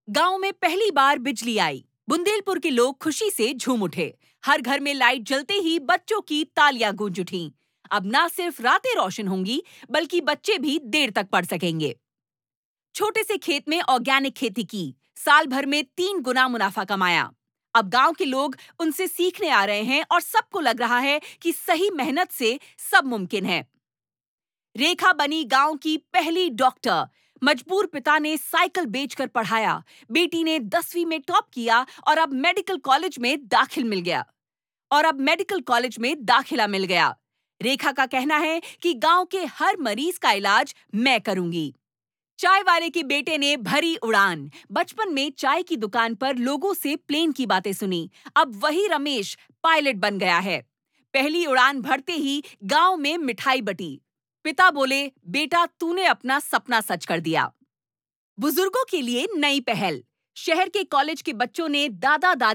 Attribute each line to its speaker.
Speaker 1: गांव में पहली बार बिजली आई। बुंदेलपुर के लोग खुशी से झूम उठे। हर घर में लाइट जलते ही बच्चों की तालियां गूंज उठीं। अब ना सिर्फ रातें रोशन होंगी, बल्कि बच्चे भी देर तक पढ़ सकेंगे। छोटे से खेत में ऑर्गेनिक खेती की, साल भर में 3 गुना मुनाफा कमाया। अब गांव के लोग उनसे सीखने आ रहे हैं और सबको लग रहा है कि सही मेहनत से सब मुमकिन है। रेखा बनी गांव की पहली डॉक्टर। मजबूर पिता ने साइकिल बेचकर पढ़ाया। बेटी ने 10वीं में टॉप किया और अब मेडिकल कॉलेज में दाखिला मिल गया। रेखा का कहना है कि गांव के हर मरीज का इलाज मैं करूंगी। चाय वाले के बेटे ने भरी उड़ान। बचपन में चाय की दुकान पर लोगों से प्लेन की बातें सुनी। अब वही रमेश पायलट बन गया है। पहली उड़ान भरते ही गांव में मिठाई बटी। पिता बोले, बेटा तूने अपना सपना सच कर दिया। बुजुर्गों के लिए नई पहल। शहर के कॉलेज के बच्चों ने दादा दादी